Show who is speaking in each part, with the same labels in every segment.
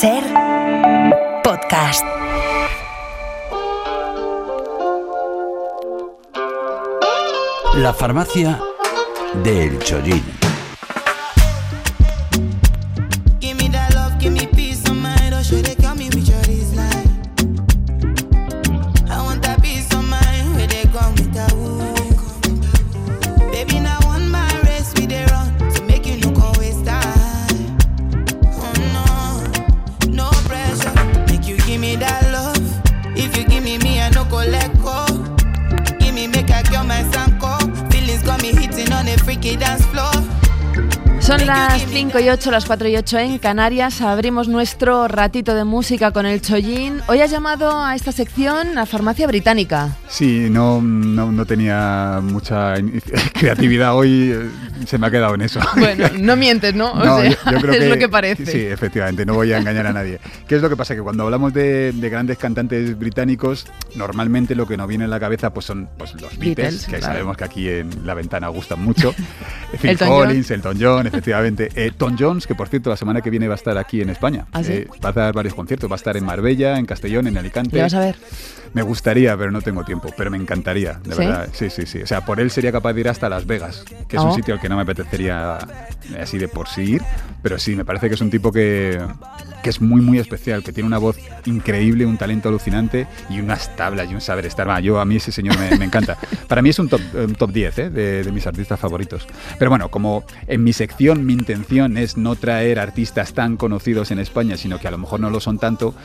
Speaker 1: Ser podcast.
Speaker 2: La farmacia del Chollín.
Speaker 3: Son las 5 y 8, las 4 y 8 en Canarias. Abrimos nuestro ratito de música con el Chollín. Hoy has llamado a esta sección a Farmacia Británica.
Speaker 4: Sí, no tenía mucha creatividad hoy, se me ha quedado en eso.
Speaker 3: Bueno, no mientes, ¿no?
Speaker 4: No,
Speaker 3: o sea,
Speaker 4: yo creo
Speaker 3: es
Speaker 4: que,
Speaker 3: lo que parece.
Speaker 4: Sí, efectivamente, no voy a engañar a nadie. ¿Qué es lo que pasa? Que cuando hablamos de grandes cantantes británicos, normalmente lo que nos viene en la cabeza pues son los Beatles, que claro, sabemos que aquí en La Ventana gustan mucho. Phil Collins, Elton John, efectivamente. Tom Jones, que por cierto la semana que viene va a estar aquí en España.
Speaker 3: ¿Ah, sí?
Speaker 4: Va a dar varios conciertos, va a estar en Marbella, en Castellón, en Alicante.
Speaker 3: ¿Le vas a ver?
Speaker 4: Me gustaría, pero no tengo tiempo, pero me encantaría, de
Speaker 3: ¿Sí?
Speaker 4: verdad. Sí. O sea, por él sería capaz de ir hasta Las Vegas, que es un sitio al que no me apetecería así de por sí ir, pero sí, me parece que es un tipo que es muy, muy especial, que tiene una voz increíble, un talento alucinante y unas tablas y un saber estar. A mí ese señor me encanta. Para mí es un top 10 de mis artistas favoritos. Pero bueno, como en mi sección mi intención es no traer artistas tan conocidos en España, sino que a lo mejor no lo son tanto,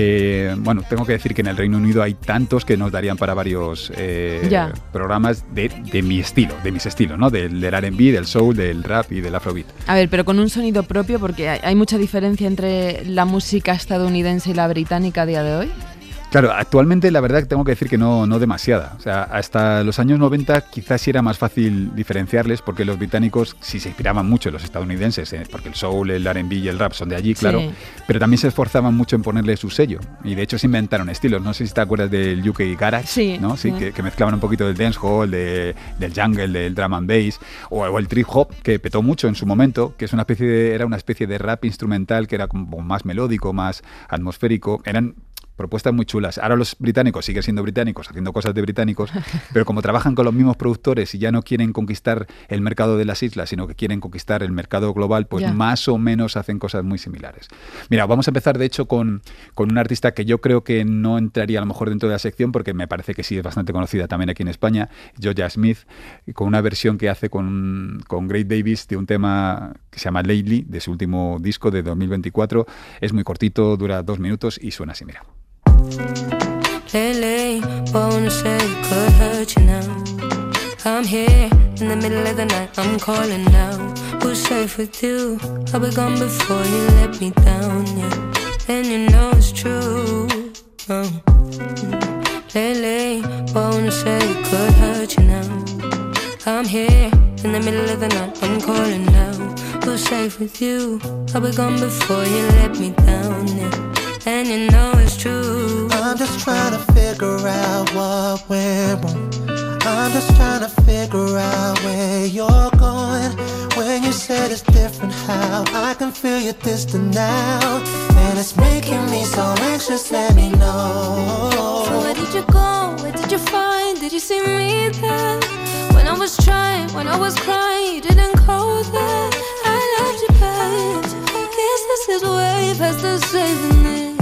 Speaker 4: bueno, tengo que decir que en el Reino Unido hay tantos que nos darían para varios programas de mi estilo, de mis estilos, ¿no? Del R&B, del soul, del rap y del afrobeat.
Speaker 3: A ver, pero con un sonido propio, porque hay mucha diferencia entre la música estadounidense y la británica a día de hoy.
Speaker 4: Claro, actualmente la verdad que tengo que decir que no demasiada. O sea, hasta los años 90 quizás sí era más fácil diferenciarles, porque los británicos sí se inspiraban mucho en los estadounidenses, porque el soul, el R&B y el rap son de allí, claro, sí, pero también se esforzaban mucho en ponerle su sello. Y de hecho se inventaron estilos. No sé si te acuerdas del UK Garage,
Speaker 3: sí,
Speaker 4: ¿no? Sí. Que mezclaban un poquito del dancehall, del jungle, del drum and bass, o el trip hop, que petó mucho en su momento, que es era una especie de rap instrumental que era como más melódico, más atmosférico. Eran propuestas muy chulas. Ahora los británicos siguen siendo británicos, haciendo cosas de británicos, pero como trabajan con los mismos productores y ya no quieren conquistar el mercado de las islas, sino que quieren conquistar el mercado global, pues más o menos hacen cosas muy similares. Mira, vamos a empezar de hecho con un artista que yo creo que no entraría a lo mejor dentro de la sección, porque me parece que sí es bastante conocida también aquí en España, Georgia Smith, con una versión que hace con Greg Davis de un tema que se llama Lately, de su último disco de 2024. Es muy cortito, dura 2 minutos y suena así, mira.
Speaker 5: Lately, wanna say it could hurt you now. I'm here in the middle of the night, I'm calling now. Who's safe with you? I'll be gone before you let me down, yeah. And you know it's true. Lately, wanna say it could hurt you now. I'm here in the middle of the night, I'm calling now. Who's safe with you? I'll be gone before you let me down, yeah. And you know it's true.
Speaker 6: I'm just trying to figure out what went wrong. I'm just trying to figure out where you're going. When you said it's different, how I can feel you distant now. And it's making me so anxious, let me know.
Speaker 5: So where did you go? Where did you find? Did you see me there? When I was trying, when I was crying, you didn't go there. I loved you best. Guess this is way past the saving it.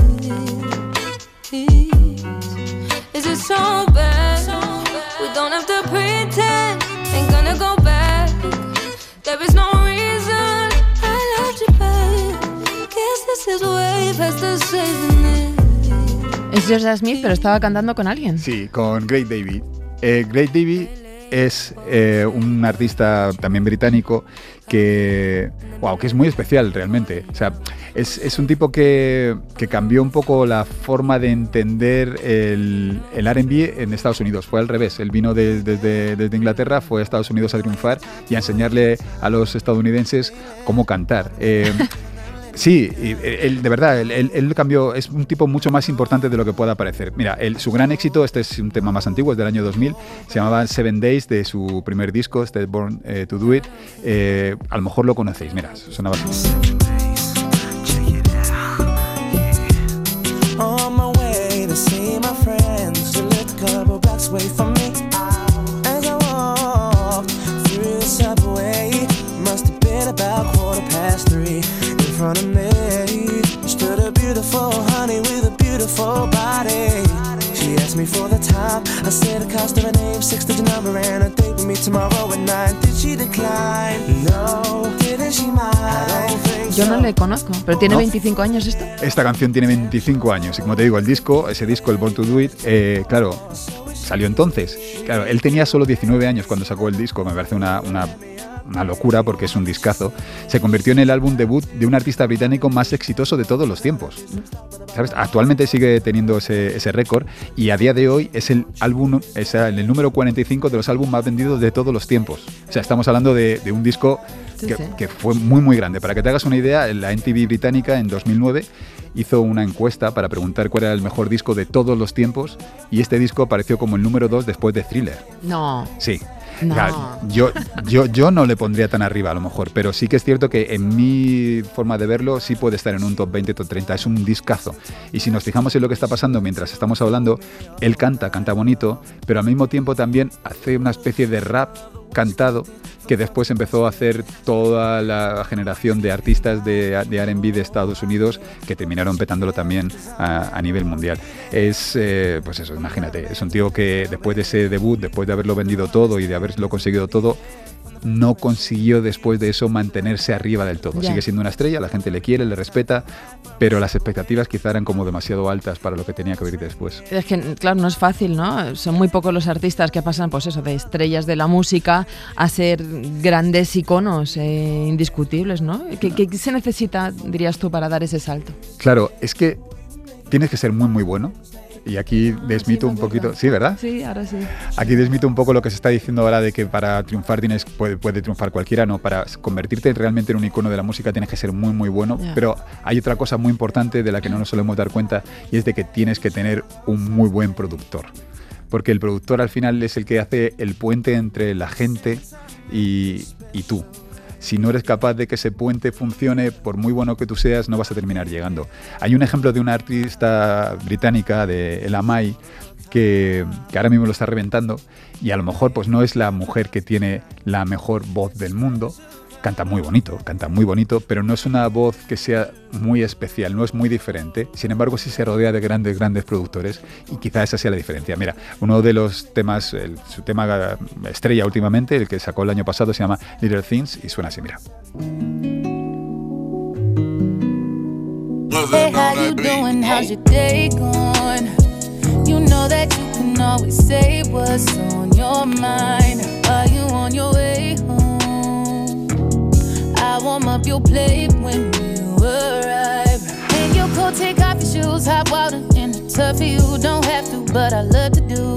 Speaker 5: Is it so bad? We don't have to pretend. Ain't gonna go back. There is no reason. I loved you back. Guess this is way past the saving it.
Speaker 3: Es Georgia Smith, pero estaba cantando con alguien.
Speaker 4: Sí, con Greg Davis. Greg Davis es un artista también británico que es muy especial realmente. O sea, es un tipo que cambió un poco la forma de entender el R&B en Estados Unidos. Fue al revés. Él vino desde Inglaterra, fue a Estados Unidos a triunfar y a enseñarle a los estadounidenses cómo cantar. Sí, él, de verdad, él cambió, es un tipo mucho más importante de lo que pueda parecer. Mira, su gran éxito, este es un tema más antiguo, es del año 2000, se llamaba 7 Days, de su primer disco, Born to Do It. A lo mejor lo conocéis, mira, sonaba así.
Speaker 6: front of me. Stood a beautiful honey with a beautiful body. She asked me for the time. I said the cost of her name, 6-digit number, and a date with me tomorrow at 9. Did she decline? No. Didn't she mind? I don't think so.
Speaker 3: Yo no le conozco, pero tiene
Speaker 4: ¿No?
Speaker 3: 25 años esto.
Speaker 4: Esta canción tiene 25 años y como te digo, ese disco, el Born to Do It, claro, salió entonces. Claro, él tenía solo 19 años cuando sacó el disco, me parece una locura porque es un discazo. Se convirtió en el álbum debut de un artista británico más exitoso de todos los tiempos. ¿Sabes? Actualmente sigue teniendo ese récord y a día de hoy es el álbum, es el número 45 de los álbumes más vendidos de todos los tiempos. O sea, estamos hablando de un disco que fue muy muy grande. Para que te hagas una idea, la MTV británica en 2009 hizo una encuesta para preguntar cuál era el mejor disco de todos los tiempos y este disco apareció como el número 2 después de Thriller.
Speaker 3: No.
Speaker 4: Sí.
Speaker 3: No.
Speaker 4: Claro, yo no le pondría tan arriba a lo mejor, pero sí que es cierto que en mi forma de verlo sí puede estar en un top 20, top 30, es un discazo. Y si nos fijamos en lo que está pasando mientras estamos hablando, él canta bonito, pero al mismo tiempo también hace una especie de rap cantado que después empezó a hacer toda la generación de artistas de R&B de Estados Unidos que terminaron petándolo también a nivel mundial. Es, pues eso, imagínate, es un tío que después de ese debut, después de haberlo vendido todo y de haberlo conseguido todo, no consiguió después de eso mantenerse arriba del todo.
Speaker 3: Ya.
Speaker 4: Sigue siendo una estrella, la gente le quiere, le respeta, pero las expectativas quizá eran como demasiado altas para lo que tenía que venir después.
Speaker 3: Es que, claro, no es fácil, ¿no? Son muy pocos los artistas que pasan, pues eso, de estrellas de la música a ser grandes iconos indiscutibles, ¿no? ¿Qué se necesita, dirías tú, para dar ese salto?
Speaker 4: Claro, es que tienes que ser muy muy bueno. Y aquí desmito un poquito... ¿Sí, verdad?
Speaker 3: Sí, ahora sí.
Speaker 4: Aquí desmito un poco lo que se está diciendo ahora de que para triunfar puede triunfar cualquiera. No, para convertirte realmente en un icono de la música tienes que ser muy muy bueno.
Speaker 3: Yeah.
Speaker 4: Pero hay otra cosa muy importante de la que no nos solemos dar cuenta y es de que tienes que tener un muy buen productor. Porque el productor al final es el que hace el puente entre la gente y tú. Si no eres capaz de que ese puente funcione, por muy bueno que tú seas, no vas a terminar llegando. Hay un ejemplo de una artista británica, de Ella Mai, que ahora mismo lo está reventando y a lo mejor pues no es la mujer que tiene la mejor voz del mundo. Canta muy bonito, pero no es una voz que sea muy especial, no es muy diferente. Sin embargo, sí se rodea de grandes productores y quizá esa sea la diferencia. Mira, uno de los temas, su tema estrella últimamente, el que sacó el año pasado, se llama Little Things y suena así, mira.
Speaker 5: Hey, how you doing? How's your day going? You know that you can always say what's on your mind. Are you on your way home? I warm up your plate when you arrive. In your coat, take off your shoes, hot water in the tub for you. Don't have to, but I love to do.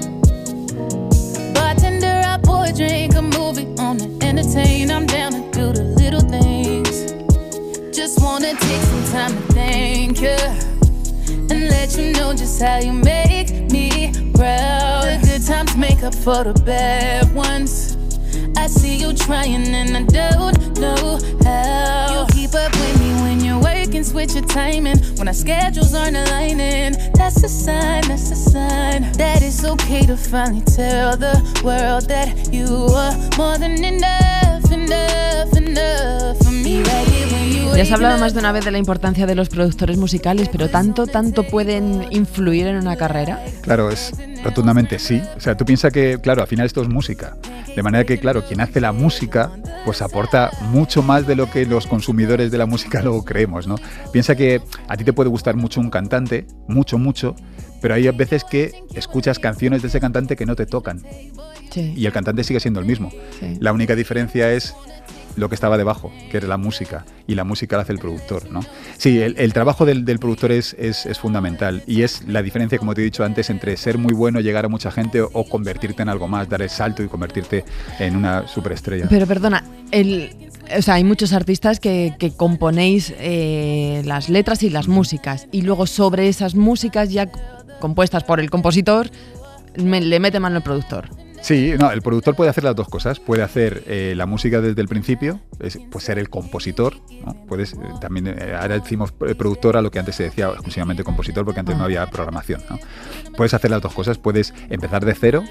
Speaker 5: Bartender, I pour a drink, a movie on to entertain. I'm down to do the little things. Just wanna take some time to thank you and let you know just how you make me proud. The good times make up for the bad ones. I see you trying and I don't know how. You keep up with me when you're working, switch your timing. When our schedules aren't aligning, that's a sign that it's okay to finally tell the world that you are more than enough for me. Right here when you
Speaker 3: Ya has hablado más de una vez de la importancia de los productores musicales, pero ¿tanto pueden influir en una carrera?
Speaker 4: Claro, es rotundamente sí. O sea, tú piensas que, claro, al final esto es música. De manera que, claro, quien hace la música, pues aporta mucho más de lo que los consumidores de la música luego creemos, ¿no? Piensa que a ti te puede gustar mucho un cantante, mucho, pero hay veces que escuchas canciones de ese cantante que no te tocan.
Speaker 3: Sí.
Speaker 4: Y el cantante sigue siendo el mismo.
Speaker 3: Sí.
Speaker 4: La única diferencia es lo que estaba debajo, que era la música, y la música la hace el productor, ¿no? Sí, el trabajo del productor es fundamental, y es la diferencia, como te he dicho antes, entre ser muy bueno, llegar a mucha gente, o convertirte en algo más, dar el salto y convertirte en una superestrella.
Speaker 3: Pero perdona, o sea, hay muchos artistas que componéis las letras y las músicas, y luego sobre esas músicas ya compuestas por el compositor, le mete mano el productor.
Speaker 4: Sí, no, el productor puede hacer las dos cosas. Puede hacer la música desde el principio, pues ser el compositor, ¿no? Puedes también, ahora decimos productor a lo que antes se decía exclusivamente compositor, porque antes no había programación, ¿no? Puedes hacer las dos cosas, puedes empezar de cero,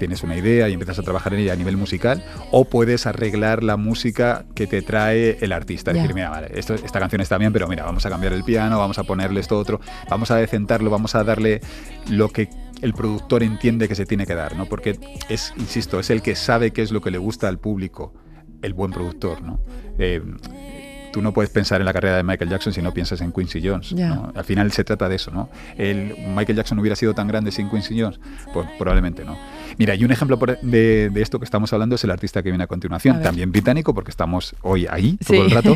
Speaker 4: tienes una idea y empiezas a trabajar en ella a nivel musical, o puedes arreglar la música que te trae el artista.
Speaker 3: Ya.
Speaker 4: Decir, mira, vale, esta canción está bien, pero mira, vamos a cambiar el piano, vamos a ponerle esto otro, vamos a decentarlo, vamos a darle lo que el productor entiende que se tiene que dar, ¿no? Porque insisto, es el que sabe qué es lo que le gusta al público, el buen productor, ¿no? Tú no puedes pensar en la carrera de Michael Jackson si no piensas en Quincy Jones, ¿no? Al final se trata de eso, ¿no? Michael Jackson hubiera sido tan grande sin Quincy Jones, pues probablemente no. Mira, y un ejemplo de esto que estamos hablando es el artista que viene a continuación, también británico, porque estamos hoy ahí todo el rato.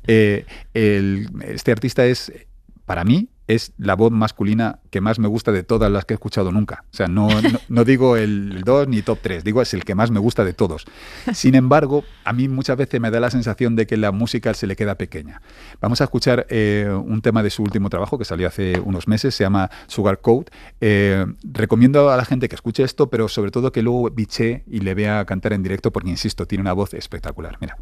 Speaker 4: Este artista para mí, es la voz masculina que más me gusta de todas las que he escuchado nunca. O sea, no digo el 2 ni top 3, digo es el que más me gusta de todos. Sin embargo, a mí muchas veces me da la sensación de que la música se le queda pequeña. Vamos a escuchar un tema de su último trabajo que salió hace unos meses, se llama Sugar Coat. Recomiendo a la gente que escuche esto, pero sobre todo que luego biche y le vea cantar en directo porque, insisto, tiene una voz espectacular. Mira.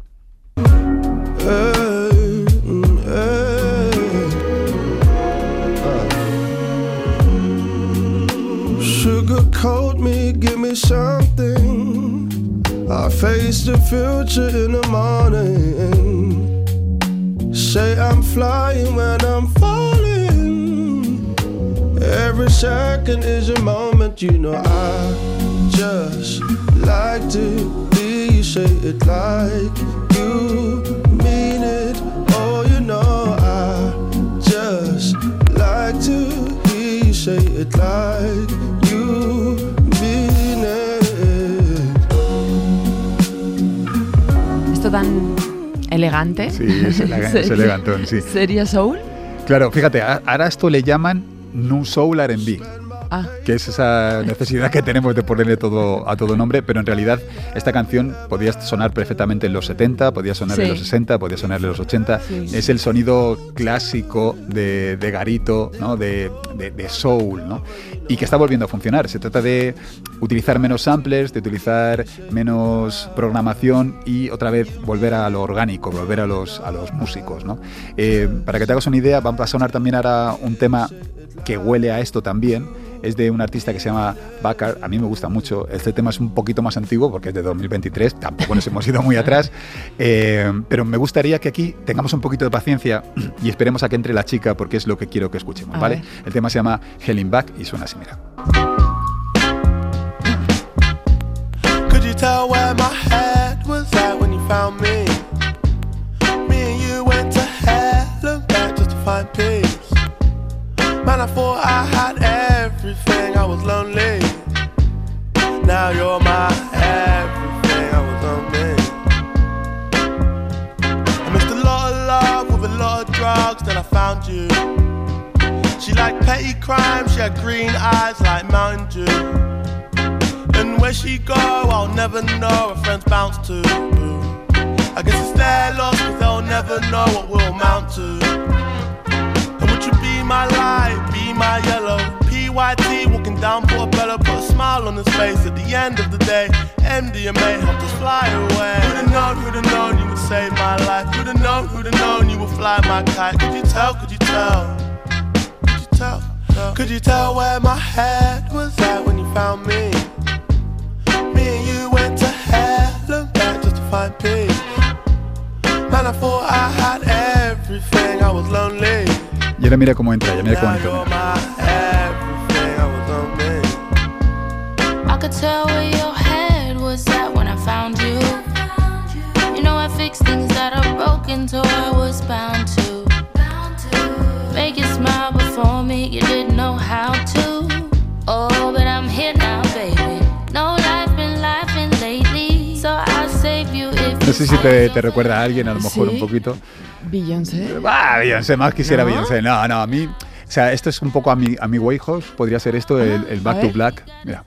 Speaker 7: Sugarcoat me, give me something. I face the future in the morning. Say I'm flying when I'm falling. Every second is a moment, you know I just like to hear you say it like you mean it. Oh, you know I just like to hear you say it like you mean it.
Speaker 3: Esto tan elegante.
Speaker 4: Sí, es elegantón, sí.
Speaker 3: ¿Sería soul?
Speaker 4: Claro, fíjate, ahora esto le llaman New Soul R&B. Que es esa necesidad que tenemos de ponerle todo a todo nombre, pero en realidad esta canción podía sonar perfectamente en los 70, podía sonar en los 60, podía sonar en los 80. Sí. Es el sonido clásico de garito, ¿no? de soul, ¿no? Y que está volviendo a funcionar. Se trata de utilizar menos samplers, de utilizar menos programación y otra vez volver a lo orgánico, volver a los músicos, ¿no? Para que te hagas una idea, va a sonar también ahora un tema que huele a esto también. Es de un artista que se llama Bakar. A mí me gusta mucho. Este tema es un poquito más antiguo porque es de 2023. Tampoco nos hemos ido muy atrás. Pero me gustaría que aquí tengamos un poquito de paciencia y esperemos a que entre la chica porque es lo que quiero que escuchemos, ¿vale? El tema se llama Helen Back y suena así, mira.
Speaker 7: Could you tell where my head was at when you found me? Me and you went to Helen Back just to find peace. Man, I thought I had everything, I was lonely. Now you're my everything, I was lonely. I missed a lot of love with a lot of drugs, then I found you. She liked petty crime, she had green eyes like Mountain Dew. And where she go, I'll never know, her friends bounce to. I guess it's their loss, cause they'll never know what we'll amount to. Would you be my light, be my yellow? PYT walking down Portobello, put a smile on his face at the end of the day. MDMA helped us fly away. Who'd have known you would save my life? Who'd have known you would fly my kite? Could you tell, could you tell? Could you tell? Could you tell where my head was at when you found me? Me and you went to hell and back just to find peace. Man, I thought I had everything, I was lonely.
Speaker 4: Y ahora mira cómo entra, ya mira cómo entra.
Speaker 5: I could tell where your head was at when I found you. You know I fixed things that are broken, so I was bound to make you smile before me, you didn't know how to. Oh, but I'm here now, baby. No life been laughing lately, so I'll save you if.
Speaker 4: No sé si te recuerda a alguien, a lo mejor un poquito.
Speaker 3: Beyoncé.
Speaker 4: Beyoncé, más quisiera Beyoncé. No, a mí, o sea, esto es un poco a mi Whitehouse, podría ser esto, el Back to Black. Mira.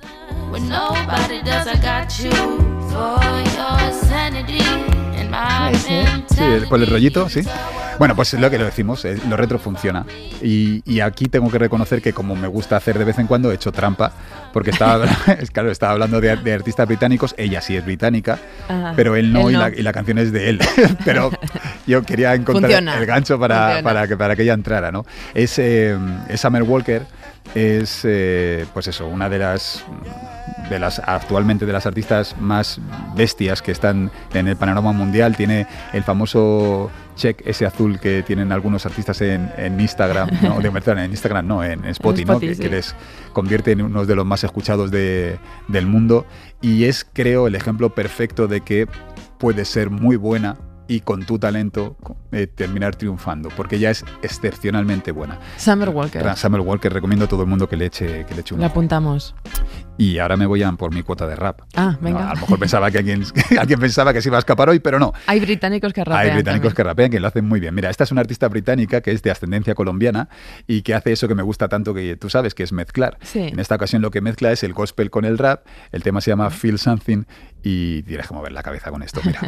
Speaker 4: Sí, por el rollito, sí. Bueno, pues lo que lo decimos, lo retro funciona. Y aquí tengo que reconocer que como me gusta hacer de vez en cuando, he hecho trampa, porque estaba hablando de artistas británicos, ella sí es británica, pero él no, y la canción es de él. Pero yo quería encontrar el gancho para que ella entrara, ¿no? Es Summer Walker, es pues eso, una de las actualmente de las artistas más bestias que están en el panorama mundial. Tiene el famoso check ese azul que tienen algunos artistas en Instagram, no, en Instagram no, en Spotify, ¿no? Que les convierte en uno de los más escuchados del mundo, y es, creo, el ejemplo perfecto de que puede ser muy buena y con tu talento terminar triunfando, porque ella es excepcionalmente buena.
Speaker 3: Summer Walker,
Speaker 4: recomiendo a todo el mundo que le eche un
Speaker 3: La
Speaker 4: ojo.
Speaker 3: apuntamos.
Speaker 4: Y ahora me voy a por mi cuota de rap.
Speaker 3: Venga.
Speaker 4: No, a lo mejor pensaba que alguien pensaba que se iba a escapar hoy, pero no.
Speaker 3: Hay británicos que rapean.
Speaker 4: Que lo hacen muy bien. Mira, esta es una artista británica que es de ascendencia colombiana y que hace eso que me gusta tanto, que tú sabes, que es mezclar.
Speaker 3: Sí.
Speaker 4: En esta ocasión lo que mezcla es el gospel con el rap. El tema se llama Feel Something y tienes que mover la cabeza con esto, mira.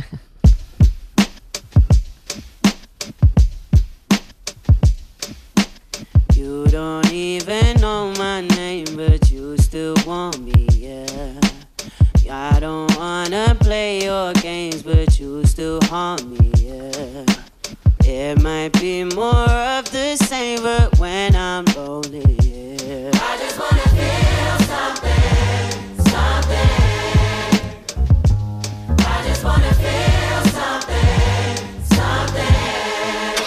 Speaker 8: You don't even know my name, but you still want me, yeah. I don't wanna play your games, but you still haunt me, yeah. It might be more of the same, but when I'm lonely, yeah. I just wanna feel something, something. I just wanna feel something, something.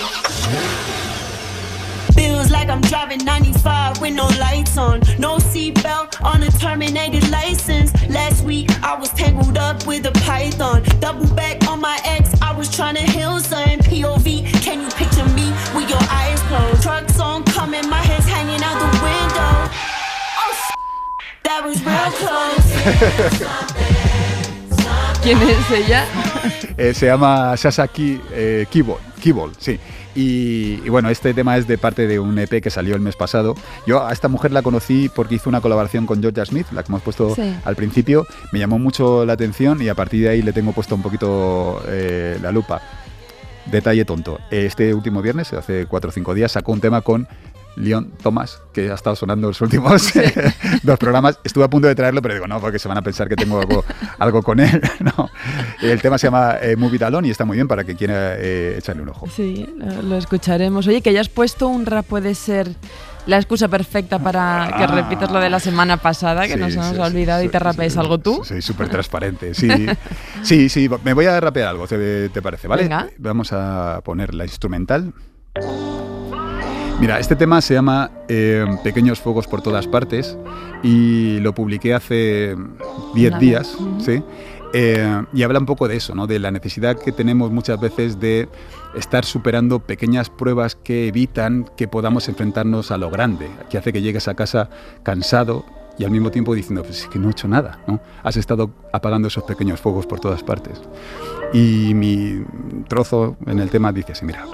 Speaker 8: Feels like I'm driving 95 with no lights on, no seatbelt on a terminated license. Last week I was tangled up with a python, double back on my ex. I was trying to heal something. POV, can you picture me with your eyes closed? Trucks on coming, my head's hanging out the window. Oh, that was real close.
Speaker 3: ¿Quién es ella?
Speaker 4: Se llama Sasaki Kibol, sí. Y bueno, este tema es de parte de un EP que salió el mes pasado. Yo a esta mujer la conocí porque hizo una colaboración con Georgia Smith, la que hemos puesto al principio. Me llamó mucho la atención y a partir de ahí le tengo puesto un poquito la lupa. Detalle tonto. Este último viernes, hace 4 o 5 días, sacó un tema con Leon Thomas, que ha estado sonando los últimos 2 programas. Estuve a punto de traerlo, pero digo, no, porque se van a pensar que tengo algo con él. No. El tema se llama Move It Alone y está muy bien para que quiera echarle un ojo.
Speaker 3: Sí, lo escucharemos. Oye, que hayas puesto un rap puede ser la excusa perfecta para que repitas lo de la semana pasada, que nos hemos olvidado, y te rapees algo tú.
Speaker 4: Soy súper transparente, sí. Me voy a rapear algo, ¿te parece? ¿Vale?
Speaker 3: Venga.
Speaker 4: Vamos a poner la instrumental. Mira, este tema se llama Pequeños Fuegos por Todas Partes y lo publiqué hace 10 días, ¿sí? Y habla un poco de eso, ¿no? De la necesidad que tenemos muchas veces de estar superando pequeñas pruebas que evitan que podamos enfrentarnos a lo grande, que hace que llegues a casa cansado y al mismo tiempo diciendo, pues es que no he hecho nada, ¿no? Has estado apagando esos pequeños fuegos por todas partes. Y mi trozo en el tema dice así, mira.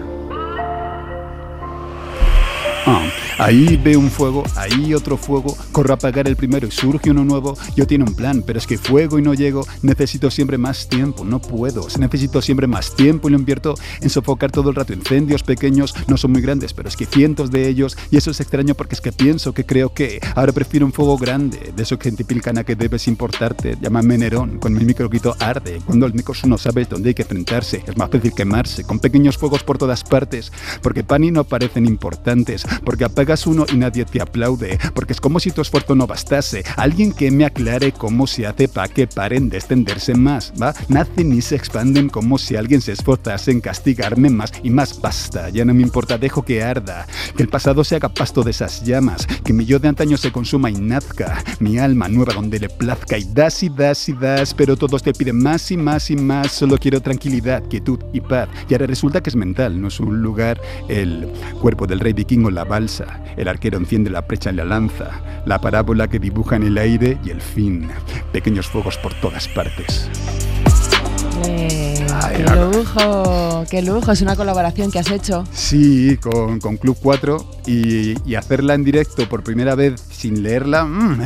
Speaker 4: Ahí veo un fuego, ahí otro fuego, corro a apagar el primero y surge uno nuevo. Yo tiene un plan, pero es que fuego y no llego. Necesito siempre más tiempo, no puedo. Necesito siempre más tiempo y lo invierto en sofocar todo el rato. Incendios pequeños, no son muy grandes, pero es que cientos de ellos. Y eso es extraño porque es que pienso que creo que ahora prefiero un fuego grande, de esos que te pilcan a que debes importarte. Llámame Nerón, con mi microquito arde. Cuando el micro no sabes dónde hay que enfrentarse, es más fácil quemarse, con pequeños fuegos por todas partes. Porque pan y no parecen importantes, porque apagas uno y nadie te aplaude, porque es como si tu esfuerzo no bastase. Alguien que me aclare cómo se hace para que paren de extenderse más, ¿va? Nacen y se expanden como si alguien se esforzase en castigarme más y más. Basta, ya no me importa, dejo que arda, que el pasado se haga pasto de esas llamas, que mi yo de antaño se consuma y nazca, mi alma nueva donde le plazca. Y das y das y das, pero todos te piden más y más y más. Solo quiero tranquilidad, quietud y paz. Y ahora resulta que es mental, no es un lugar. El cuerpo del rey vikingo en la balsa, el arquero enciende la flecha en la lanza, la parábola que dibuja en el aire y el fin. Pequeños fuegos por todas partes.
Speaker 3: ¡Qué lujo! ¡Qué lujo! Es una colaboración que has hecho.
Speaker 4: Sí, con Club 4 y hacerla en directo por primera vez sin leerla,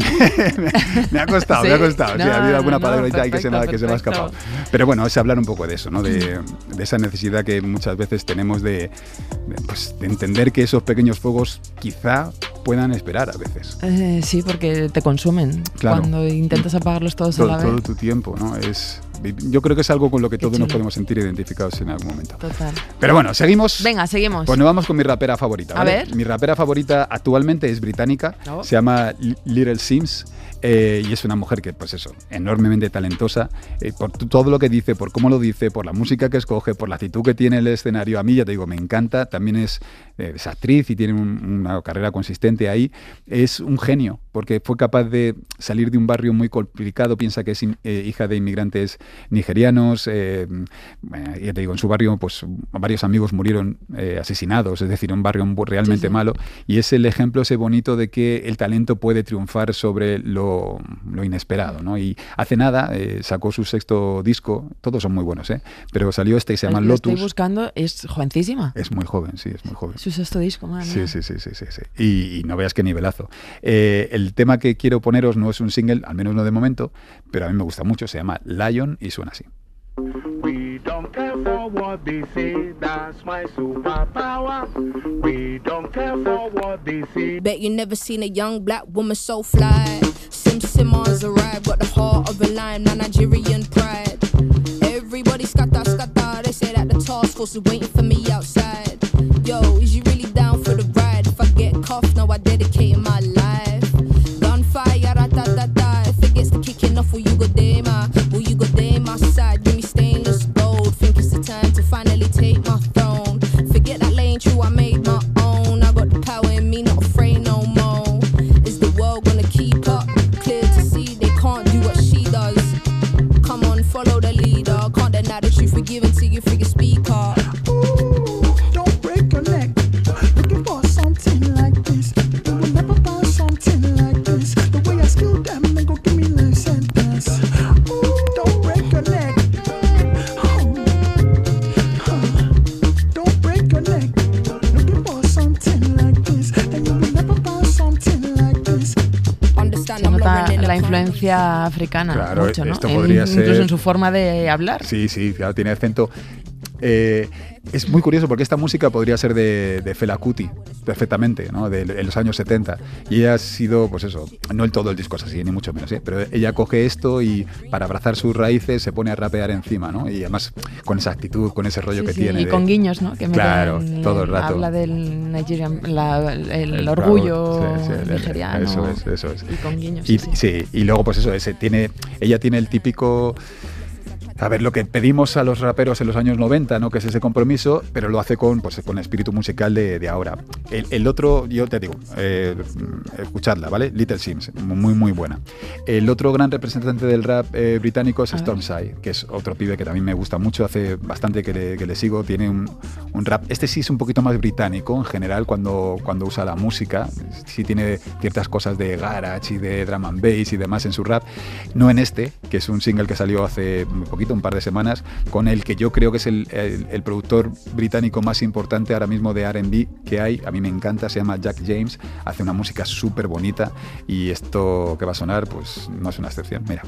Speaker 4: me ha costado,
Speaker 3: ¿Sí?
Speaker 4: me ha costado.
Speaker 3: No,
Speaker 4: sí, ha habido alguna
Speaker 3: no,
Speaker 4: palabra ahí que se me ha
Speaker 3: perfecto.
Speaker 4: escapado. Pero bueno, es hablar un poco de eso, ¿no? De esa necesidad que muchas veces tenemos de entender que esos pequeños fuegos quizá puedan esperar a veces.
Speaker 3: Sí, porque te consumen.
Speaker 4: Claro.
Speaker 3: Cuando intentas apagarlos todos a la vez.
Speaker 4: Todo tu tiempo, ¿no? Yo creo que es algo con lo que todos nos
Speaker 3: chulo.
Speaker 4: podemos sentir identificados en algún momento.
Speaker 3: Total.
Speaker 4: Pero bueno, seguimos.
Speaker 3: Venga, seguimos.
Speaker 4: Pues nos vamos con mi rapera favorita, ¿vale?
Speaker 3: A ver.
Speaker 4: Mi rapera favorita actualmente es británica,
Speaker 3: Oh.
Speaker 4: se llama Little Sims. Y es una mujer que, pues eso, enormemente talentosa, por todo lo que dice, por cómo lo dice, por la música que escoge, por la actitud que tiene en el escenario. A mí, ya te digo, me encanta. También es actriz y tiene una carrera consistente ahí. Es un genio, porque fue capaz de salir de un barrio muy complicado. Piensa que es hija de inmigrantes nigerianos. Ya te digo, en su barrio, pues varios amigos murieron asesinados, es decir, un barrio realmente malo. Y es el ejemplo ese bonito de que el talento puede triunfar sobre lo inesperado, ¿no? Y hace nada sacó su 6º disco, todos son muy buenos, pero salió este y se llama
Speaker 3: Lo
Speaker 4: Lotus.
Speaker 3: estoy buscando, es jovencísima.
Speaker 4: Es muy joven, sí, es muy joven.
Speaker 3: Su 6º disco, madre mía.
Speaker 4: Sí. Y no veas qué nivelazo. El tema que quiero poneros no es un single, al menos no de momento, pero a mí me gusta mucho, se llama Lion y suena así.
Speaker 9: We don't care for what they say, that's my superpower. We don't care for what they say.
Speaker 10: Bet you never seen a young black woman so fly. Simmons arrived, got the heart of a lion, my Nigerian pride. Everybody scatter, they say that the task force is waiting for me outside. Yo, is you really down for the ride? If I get cuffed, now I dedicate my life. Gunfire, ra-ta-ta-ta. If it gets the kicking off, will you go there, ma? Will you go there, my side? Give me stainless gold. Think it's the time to finally take my throne. Forget that lane, true, I made my own. I got the power in me, not afraid no more. Is the world gonna keep up? Clear to see they can't do what she does. Come on, follow the leader. Can't deny the truth, we're giving to you through your speaker.
Speaker 6: Don't break your neck. Looking for something like this. You will never find something like this. The way I skill them, they gon' give me life sentence. Don't break your neck. Don't break your neck. Looking for something like this. And you will never find something like this.
Speaker 3: Se nota la influencia africana,
Speaker 4: Claro,
Speaker 3: mucho, ¿no?
Speaker 4: esto podría ser...
Speaker 3: Incluso en su forma de hablar.
Speaker 4: Sí, claro, tiene acento. Es muy curioso porque esta música podría ser de Fela Kuti, perfectamente, ¿no? De los años 70. Y ella ha sido, pues eso, no el todo el disco es así, ni mucho menos, pero ella coge esto y para abrazar sus raíces se pone a rapear encima, ¿no? Y además con esa actitud, con ese rollo que tiene.
Speaker 3: Y con guiños, ¿no? Que
Speaker 4: claro, todo el rato.
Speaker 3: Habla del Nigerian, el orgullo nigeriano.
Speaker 4: Eso es.
Speaker 3: Y con guiños.
Speaker 4: Y luego, pues eso, ella tiene el típico... A ver, lo que pedimos a los raperos en los años 90, ¿no? Que es ese compromiso, pero lo hace con espíritu musical de ahora. El otro, yo te digo, escuchadla, ¿vale? Little Sims, muy, muy buena. El otro gran representante del rap británico es Stormzy, que es otro pibe que también me gusta mucho, hace bastante que le sigo, tiene un rap. Este sí es un poquito más británico en general cuando usa la música, sí tiene ciertas cosas de garage y de drum and bass y demás en su rap, no en este, que es un single que salió hace muy poquito, un par de semanas, con el que yo creo que es el productor británico más importante ahora mismo de R&B que hay. A mí me encanta, se llama Jack James, hace una música súper bonita y esto que va a sonar pues no es una excepción. Mira.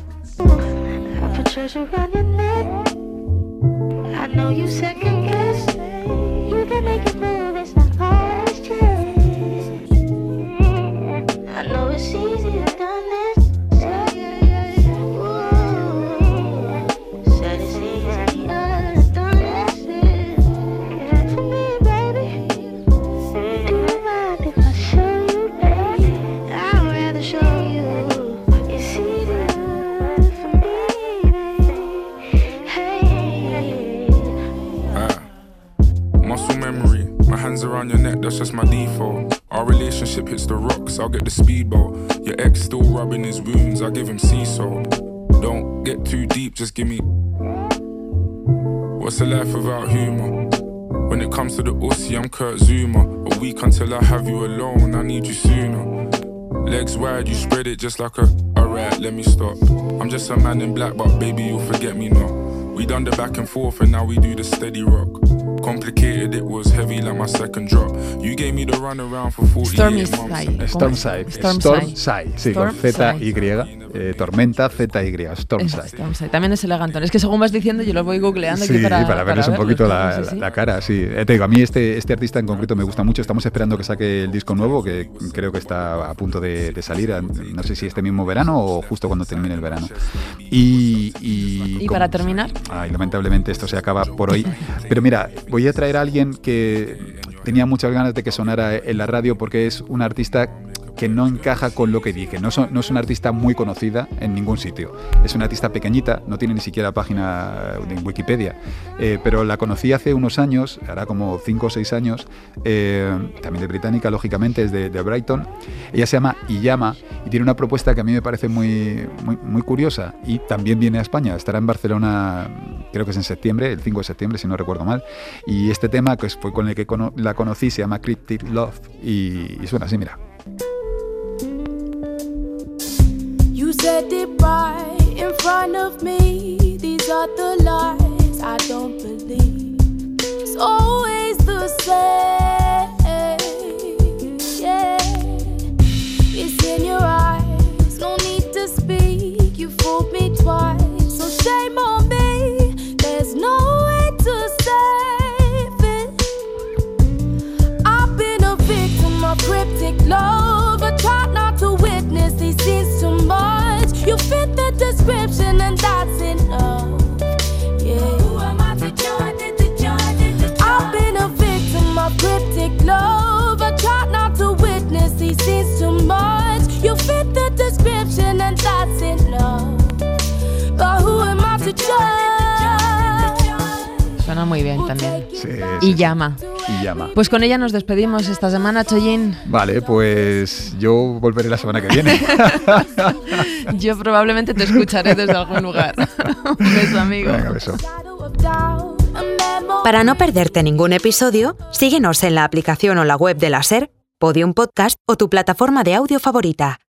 Speaker 11: Around your neck, that's just my default. Our relationship hits the rocks, I'll get the speedboat. Your ex still rubbing his wounds, I'll give him sea salt. Don't get too deep, just give me. What's a life without humor? When it comes to the ussy, I'm Kurt Zuma. A week until I have you alone, I need you sooner. Legs wide, you spread it just like alright, let me stop. I'm just a man in black, but baby, you'll forget me now. We done the back and forth and now we do the steady rock. Complicated, it was heavy like my second drop. You gave me the run around for 48 months.
Speaker 4: Stormside, sí, con Z-Y, tormenta Z-Y, Stormside.
Speaker 3: También es elegante. Es que según vas diciendo yo lo voy googleando
Speaker 4: sí,
Speaker 3: aquí
Speaker 4: para verles un poquito la cara, sí. Te digo, a mí este artista en concreto me gusta mucho. Estamos esperando que saque el disco nuevo, que creo que está a punto de salir, no sé si este mismo verano o justo cuando termine el verano. Y
Speaker 3: para terminar,
Speaker 4: lamentablemente esto se acaba por hoy, pero mira, voy a traer a alguien que tenía muchas ganas de que sonara en la radio porque es un artista que no encaja con lo que dije. No es una artista muy conocida en ningún sitio. Es una artista pequeñita, no tiene ni siquiera página en Wikipedia, pero la conocí hace unos años, hará como 5 o 6 años, también de británica, lógicamente, es de Brighton. Ella se llama Iyama y tiene una propuesta que a mí me parece muy curiosa, y también viene a España. Estará en Barcelona, creo que es en septiembre, el 5 de septiembre, si no recuerdo mal. Y este tema, que fue con el que la conocí, se llama Cryptic Love y suena así, mira.
Speaker 10: You said it right in front of me. These are the lies I don't believe. It's always the same. Yeah, it's in your eyes. No need to speak. You fooled me twice, so shame on me. There's no way to save it. I've been a victim of cryptic love. I try not to witness these scenes too much. You fit the description and that's enough. Yeah. Who am I to judge it? I've been a victim of cryptic love. I try not to witness these scenes too much. You fit the description and that's enough. But who am I to judge?
Speaker 3: Suena muy bien también.
Speaker 4: Sí,
Speaker 3: Iyama. Pues con ella nos despedimos esta semana, Chollín.
Speaker 4: Vale, pues yo volveré la semana que viene.
Speaker 3: Yo probablemente te escucharé desde algún lugar. Un beso, amigo.
Speaker 4: Venga, beso.
Speaker 1: Para no perderte ningún episodio, síguenos en la aplicación o la web de la SER, Podium Podcast o tu plataforma de audio favorita.